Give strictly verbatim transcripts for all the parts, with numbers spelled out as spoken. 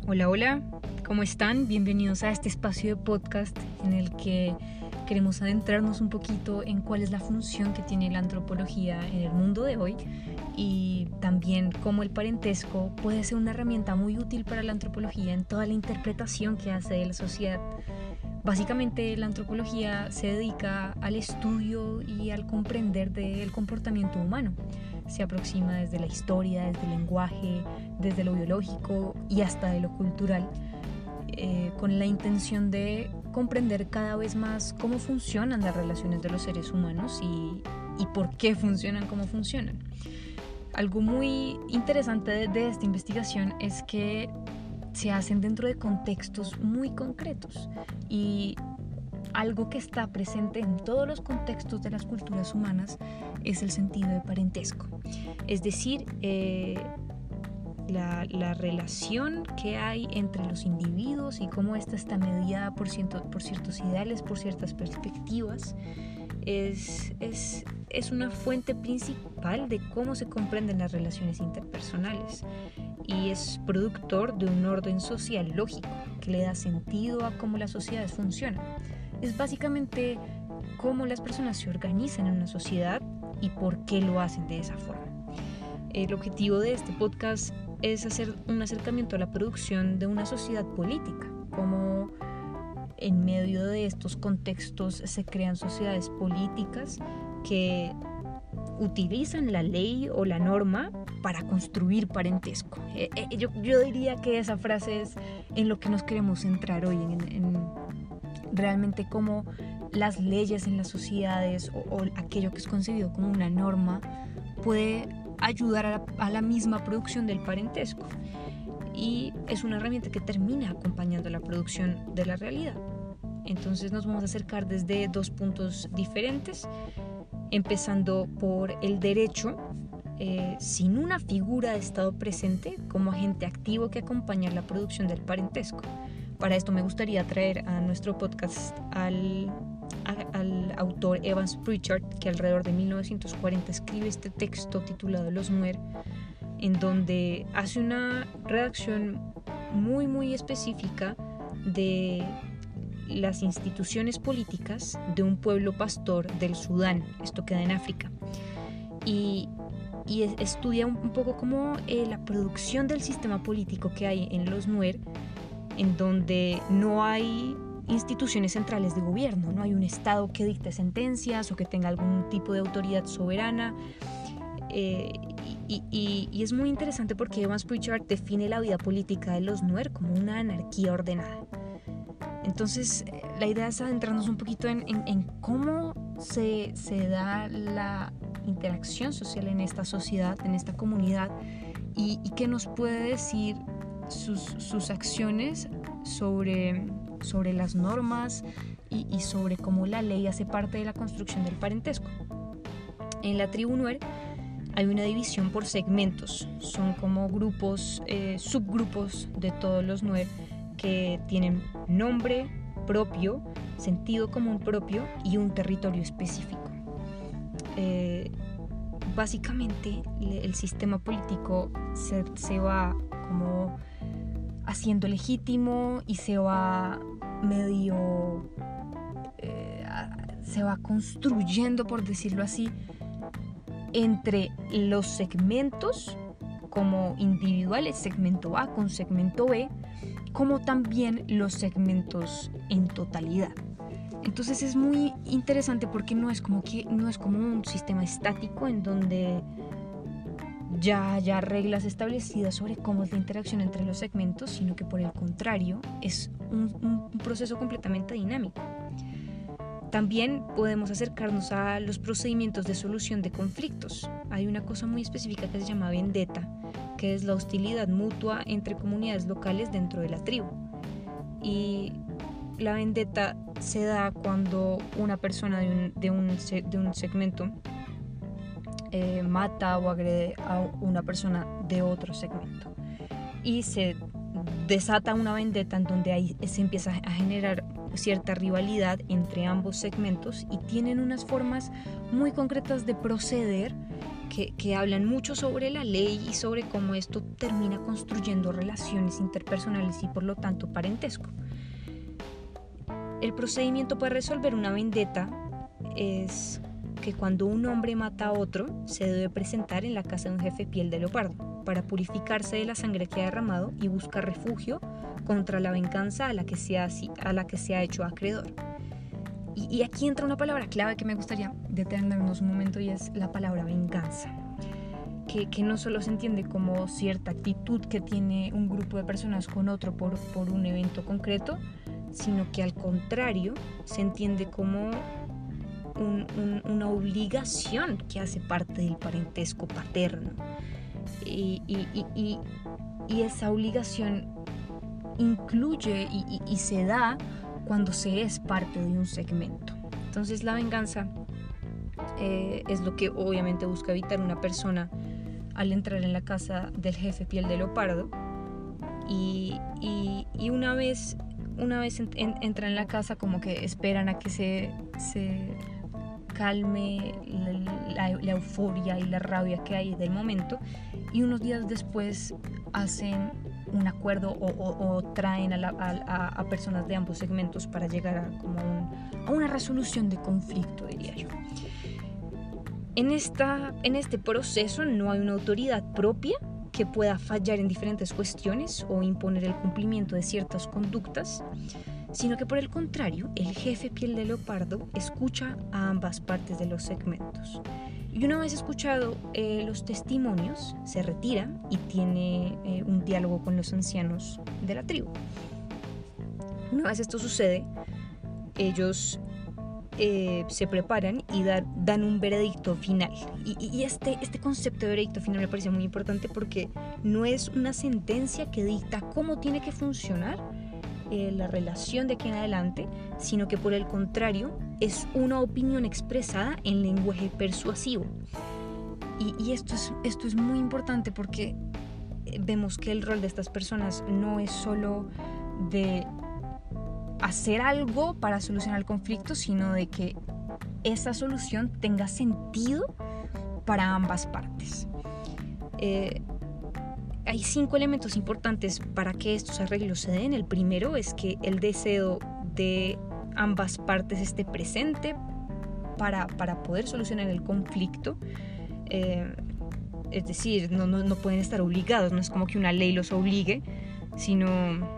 Hola, hola, ¿cómo están? Bienvenidos a este espacio de podcast en el que queremos adentrarnos un poquito en cuál es la función que tiene la antropología en el mundo de hoy y también cómo el parentesco puede ser una herramienta muy útil para la antropología en toda la interpretación que hace de la sociedad. Básicamente, la antropología se dedica al estudio y al comprender del comportamiento humano. Se aproxima desde la historia, desde el lenguaje, desde lo biológico y hasta de lo cultural, eh, con la intención de comprender cada vez más cómo funcionan las relaciones de los seres humanos y, y por qué funcionan como funcionan. Algo muy interesante de, de esta investigación es que se hacen dentro de contextos muy concretos y algo que está presente en todos los contextos de las culturas humanas es el sentido de parentesco, es decir, eh, la, la relación que hay entre los individuos y cómo ésta está mediada por, ciento, por ciertos ideales, por ciertas perspectivas. Es, es, es una fuente principal de cómo se comprenden las relaciones interpersonales y es productor de un orden social lógico que le da sentido a cómo las sociedades funcionan. Es básicamente cómo las personas se organizan en una sociedad y por qué lo hacen de esa forma. El objetivo de este podcast es hacer un acercamiento a la producción de una sociedad política, cómo en medio de estos contextos se crean sociedades políticas que utilizan la ley o la norma para construir parentesco. Eh, eh, yo, yo diría que esa frase es en lo que nos queremos centrar hoy, en, en realmente cómo las leyes en las sociedades o, o aquello que es concebido como una norma puede ayudar a la, a la misma producción del parentesco y es una herramienta que termina acompañando la producción de la realidad. Entonces nos vamos a acercar desde dos puntos diferentes, empezando por el derecho, eh, sin una figura de Estado presente como agente activo que acompaña la producción del parentesco. Para esto me gustaría traer a nuestro podcast al, a, al autor Evans Pritchard, que alrededor de mil novecientos cuarenta escribe este texto titulado Los Nuer, en donde hace una redacción muy muy específica de las instituciones políticas de un pueblo pastor del Sudán, esto queda en África, y, y estudia un, un poco como eh, la producción del sistema político que hay en los Nuer, en donde no hay instituciones centrales de gobierno, no hay un Estado que dicte sentencias o que tenga algún tipo de autoridad soberana. Eh, y, y, y es muy interesante porque Evans Pritchard define la vida política de los Nuer como una anarquía ordenada. Entonces, la idea es adentrarnos un poquito en, en, en cómo se, se da la interacción social en esta sociedad, en esta comunidad, y, y qué nos puede decir sus, sus acciones sobre, sobre las normas y, y sobre cómo la ley hace parte de la construcción del parentesco. En la tribu Nuer hay una división por segmentos, son como grupos, eh, subgrupos de todos los Nuer que tienen nombre propio, sentido común propio y un territorio específico. Eh, básicamente el sistema político se, se va como haciendo legítimo y se va medio eh, se va construyendo, por decirlo así, entre los segmentos como individuales, segmento A con segmento B, como también los segmentos en totalidad. Entonces es muy interesante porque no es como que no es como un sistema estático en donde ya haya reglas establecidas sobre cómo es la interacción entre los segmentos, sino que por el contrario es un, un proceso completamente dinámico. También podemos acercarnos a los procedimientos de solución de conflictos. Hay una cosa muy específica que se llama vendetta, que es la hostilidad mutua entre comunidades locales dentro de la tribu. Y la vendetta se da cuando una persona de un, de un, de un segmento eh, mata o agrede a una persona de otro segmento. Y se desata una vendetta en donde ahí se empieza a generar cierta rivalidad entre ambos segmentos y tienen unas formas muy concretas de proceder que, que hablan mucho sobre la ley y sobre cómo esto termina construyendo relaciones interpersonales y por lo tanto parentesco. El procedimiento para resolver una vendetta es que cuando un hombre mata a otro, se debe presentar en la casa de un jefe piel de leopardo para purificarse de la sangre que ha derramado y buscar refugio contra la venganza a la que se ha, a la que se ha hecho acreedor. Y, y aquí entra una palabra clave que me gustaría detenernos un momento, y es la palabra venganza, que, que no solo se entiende como cierta actitud que tiene un grupo de personas con otro por, por un evento concreto, sino que al contrario se entiende como un, un, una obligación que hace parte del parentesco paterno. Y, y, y, y, y esa obligación incluye y, y, y se da cuando se es parte de un segmento. Entonces la venganza eh, es lo que obviamente busca evitar una persona al entrar en la casa del jefe piel de leopardo, y, y, y una vez una vez en, en, entran en la casa, como que esperan a que se, se calme la, la, la euforia y la rabia que hay del momento, y unos días después hacen un acuerdo o, o, o traen a, la, a, a personas de ambos segmentos para llegar a, como un, a una resolución de conflicto, diría yo. En, esta, en este proceso no hay una autoridad propia que pueda fallar en diferentes cuestiones o imponer el cumplimiento de ciertas conductas, sino que por el contrario, el jefe piel de leopardo escucha a ambas partes de los segmentos. Y una vez escuchado eh, los testimonios, se retira y tiene eh, un diálogo con los ancianos de la tribu. Una vez esto sucede, ellos eh, se preparan y da, dan un veredicto final. Y, y este, este concepto de veredicto final me parece muy importante porque no es una sentencia que dicta cómo tiene que funcionar eh, la relación de aquí en adelante, sino que por el contrario es una opinión expresada en lenguaje persuasivo. Y, y esto, es, esto es muy importante porque vemos que el rol de estas personas no es solo de hacer algo para solucionar el conflicto, sino de que esa solución tenga sentido para ambas partes. Eh, hay cinco elementos importantes para que estos arreglos se den. El primero es que el deseo de ambas partes esté presente para, para poder solucionar el conflicto. Eh, es decir, no, no, no pueden estar obligados, no es como que una ley los obligue, sino...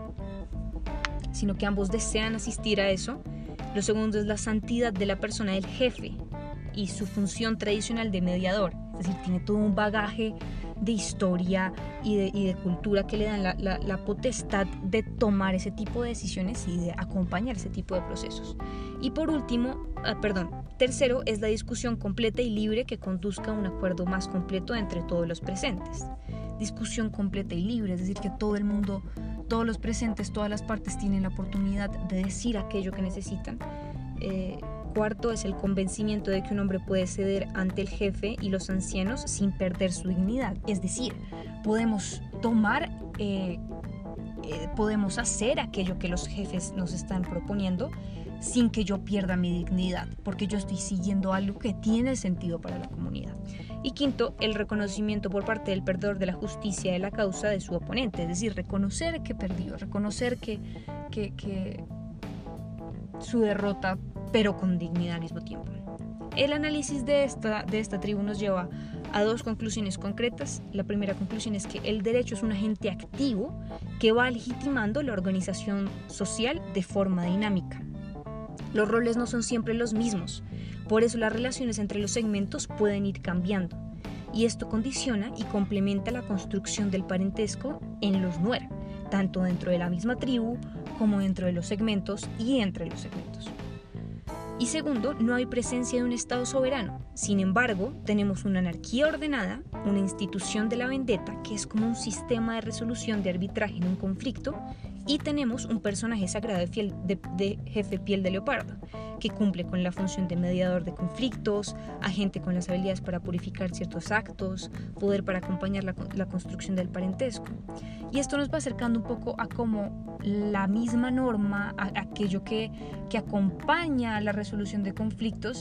sino que ambos desean asistir a eso. Lo segundo es la santidad de la persona del jefe y su función tradicional de mediador, es decir, tiene todo un bagaje de historia y de, y de cultura que le dan la, la, la potestad de tomar ese tipo de decisiones y de acompañar ese tipo de procesos. Y por último, ah, perdón, tercero es la discusión completa y libre que conduzca a un acuerdo más completo entre todos los presentes. Discusión completa y libre, es decir, que todo el mundo, todos los presentes, todas las partes tienen la oportunidad de decir aquello que necesitan. Eh, cuarto es el convencimiento de que un hombre puede ceder ante el jefe y los ancianos sin perder su dignidad. Es decir, podemos tomar, eh, eh, podemos hacer aquello que los jefes nos están proponiendo sin que yo pierda mi dignidad, porque yo estoy siguiendo algo que tiene sentido para la comunidad. Y quinto, el reconocimiento por parte del perdedor de la justicia de la causa de su oponente, es decir, reconocer que perdió, reconocer que, que, que su derrota, pero con dignidad al mismo tiempo. El análisis de esta, de esta tribu nos lleva a dos conclusiones concretas. La primera conclusión es que el derecho es un agente activo que va legitimando la organización social de forma dinámica. Los roles no son siempre los mismos, por eso las relaciones entre los segmentos pueden ir cambiando, y esto condiciona y complementa la construcción del parentesco en los Nuer, tanto dentro de la misma tribu como dentro de los segmentos y entre los segmentos. Y segundo, no hay presencia de un Estado soberano. Sin embargo, tenemos una anarquía ordenada, una institución de la vendetta, que es como un sistema de resolución de arbitraje en un conflicto, y tenemos un personaje sagrado de, fiel, de, de jefe piel de leopardo, que cumple con la función de mediador de conflictos, agente con las habilidades para purificar ciertos actos, poder para acompañar la, la construcción del parentesco. Y esto nos va acercando un poco a cómo la misma norma, a, a aquello que, que acompaña a la resolución de conflictos,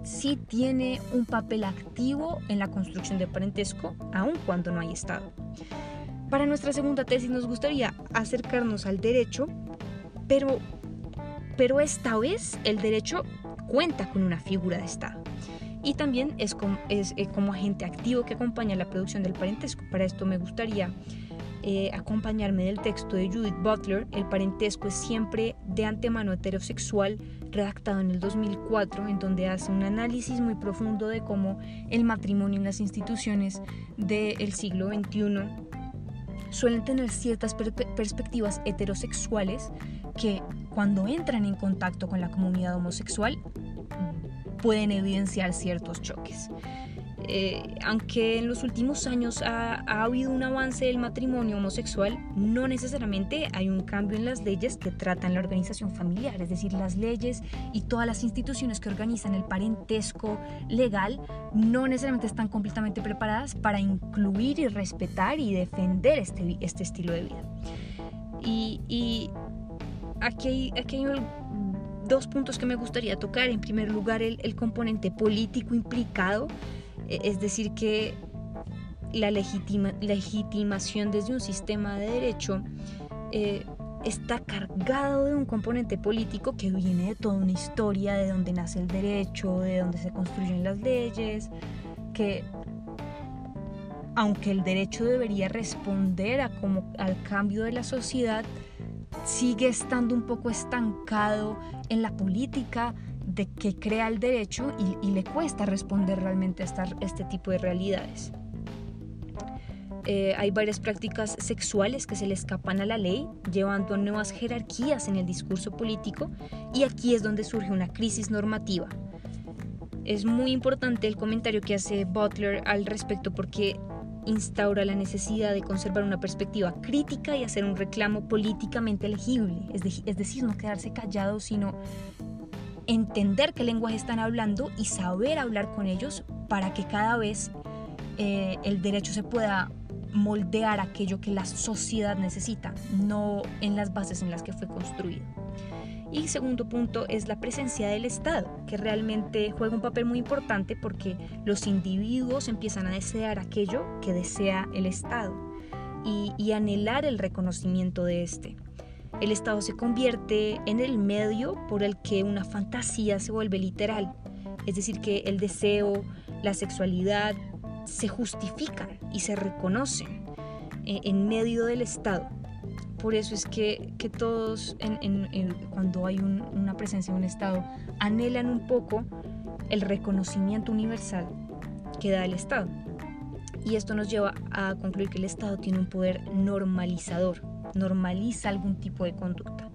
sí tiene un papel activo en la construcción de parentesco, aun cuando no hay Estado. Para nuestra segunda tesis nos gustaría acercarnos al derecho, pero, pero esta vez el derecho cuenta con una figura de Estado y también es como, es, eh, como agente activo que acompaña la producción del parentesco. Para esto me gustaría eh, acompañarme del texto de Judith Butler. El parentesco es siempre de antemano heterosexual, redactado en el dos mil cuatro, en donde hace un análisis muy profundo de cómo el matrimonio en las instituciones del siglo veintiuno suelen tener ciertas per- perspectivas heterosexuales que, cuando entran en contacto con la comunidad homosexual, pueden evidenciar ciertos choques. Eh, aunque en los últimos años ha, ha habido un avance del matrimonio homosexual, no necesariamente hay un cambio en las leyes que tratan la organización familiar, es decir, las leyes y todas las instituciones que organizan el parentesco legal no necesariamente están completamente preparadas para incluir y respetar y defender este, este estilo de vida. Y, y aquí hay, aquí hay dos puntos que me gustaría tocar. En primer lugar, el, el componente político implicado. Es decir, que la legitima, legitimación desde un sistema de derecho eh, está cargado de un componente político que viene de toda una historia, de donde nace el derecho, de donde se construyen las leyes, que aunque el derecho debería responder a como, al cambio de la sociedad, sigue estando un poco estancado en la política de que crea el derecho y, y le cuesta responder realmente a esta, este tipo de realidades. Eh, hay varias prácticas sexuales que se le escapan a la ley, llevando a nuevas jerarquías en el discurso político, y aquí es donde surge una crisis normativa. Es muy importante el comentario que hace Butler al respecto, porque instaura la necesidad de conservar una perspectiva crítica y hacer un reclamo políticamente legible, es, de, es decir, no quedarse callado, sino entender qué lenguaje están hablando y saber hablar con ellos para que cada vez eh, el derecho se pueda moldear aquello que la sociedad necesita, no en las bases en las que fue construido. Y segundo punto es la presencia del Estado, que realmente juega un papel muy importante porque los individuos empiezan a desear aquello que desea el Estado y, y anhelar el reconocimiento de este. El Estado se convierte en el medio por el que una fantasía se vuelve literal, es decir, que el deseo, la sexualidad se justifican y se reconocen en medio del Estado. Por eso es que, que todos, en, en, en, cuando hay un, una presencia de un Estado, anhelan un poco el reconocimiento universal que da el Estado. Y esto nos lleva a concluir que el Estado tiene un poder normalizador, normaliza algún tipo de conducta.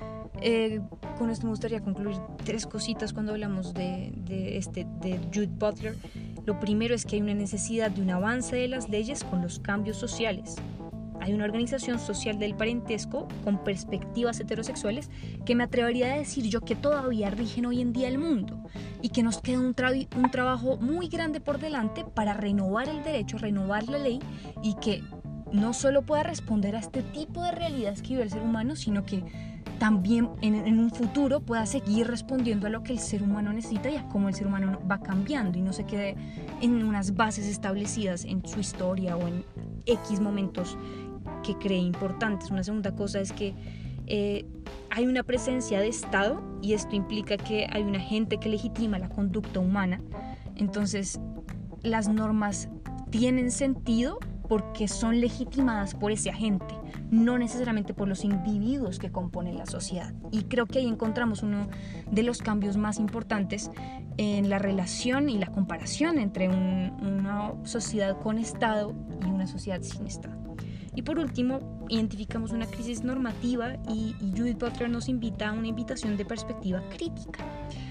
Eh, con esto me gustaría concluir tres cositas cuando hablamos de, de, este, de Judith Butler. Lo primero es que hay una necesidad de un avance de las leyes con los cambios sociales. Hay una organización social del parentesco con perspectivas heterosexuales que me atrevería a decir yo que todavía rigen hoy en día el mundo y que nos queda un, tra- un trabajo muy grande por delante para renovar el derecho, renovar la ley y que no solo pueda responder a este tipo de realidades que vive el ser humano, sino que también en, en un futuro pueda seguir respondiendo a lo que el ser humano necesita y a cómo el ser humano va cambiando y no se quede en unas bases establecidas en su historia o en X momentos que cree importantes. Una segunda cosa es que eh, hay una presencia de Estado y esto implica que hay un agente que legitima la conducta humana. Entonces, las normas tienen sentido porque son legitimadas por ese agente, no necesariamente por los individuos que componen la sociedad. Y creo que ahí encontramos uno de los cambios más importantes en la relación y la comparación entre un, una sociedad con Estado y una sociedad sin Estado. Y por último, identificamos una crisis normativa y, y Judith Butler nos invita a una invitación de perspectiva crítica,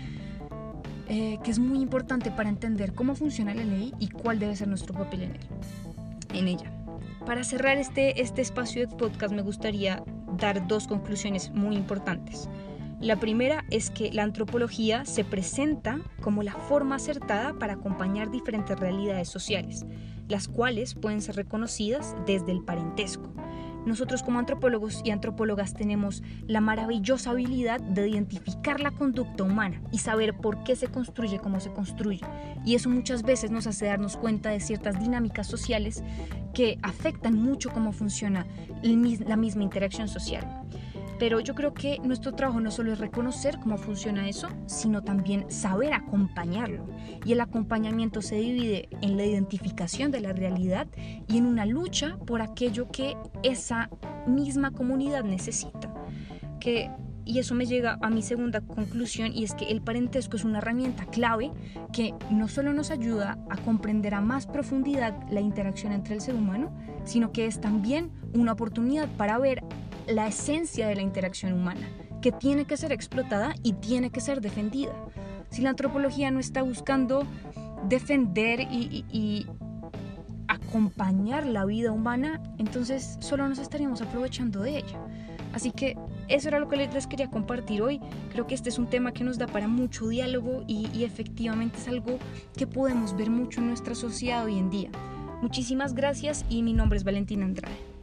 eh, que es muy importante para entender cómo funciona la ley y cuál debe ser nuestro papel en él. en ella. Para cerrar este, este espacio de podcast me gustaría dar dos conclusiones muy importantes. La primera es que la antropología se presenta como la forma acertada para acompañar diferentes realidades sociales, las cuales pueden ser reconocidas desde el parentesco. nosotros como antropólogos y antropólogas tenemos la maravillosa habilidad de identificar la conducta humana y saber por qué se construye como se construye. Y eso muchas veces nos hace darnos cuenta de ciertas dinámicas sociales que afectan mucho cómo funciona la misma interacción social. Pero yo creo que nuestro trabajo no solo es reconocer cómo funciona eso, sino también saber acompañarlo. Y el acompañamiento se divide en la identificación de la realidad y en una lucha por aquello que esa misma comunidad necesita. Que, y eso me llega a mi segunda conclusión, y es que el parentesco es una herramienta clave que no solo nos ayuda a comprender a más profundidad la interacción entre el ser humano, sino que es también una oportunidad para ver la esencia de la interacción humana, que tiene que ser explotada y tiene que ser defendida. Si la antropología no está buscando defender y, y, y acompañar la vida humana, entonces solo nos estaríamos aprovechando de ella. Así que eso era lo que les quería compartir hoy. Creo que este es un tema que nos da para mucho diálogo y, y efectivamente es algo que podemos ver mucho en nuestra sociedad hoy en día. Muchísimas gracias y mi nombre es Valentina Andrade.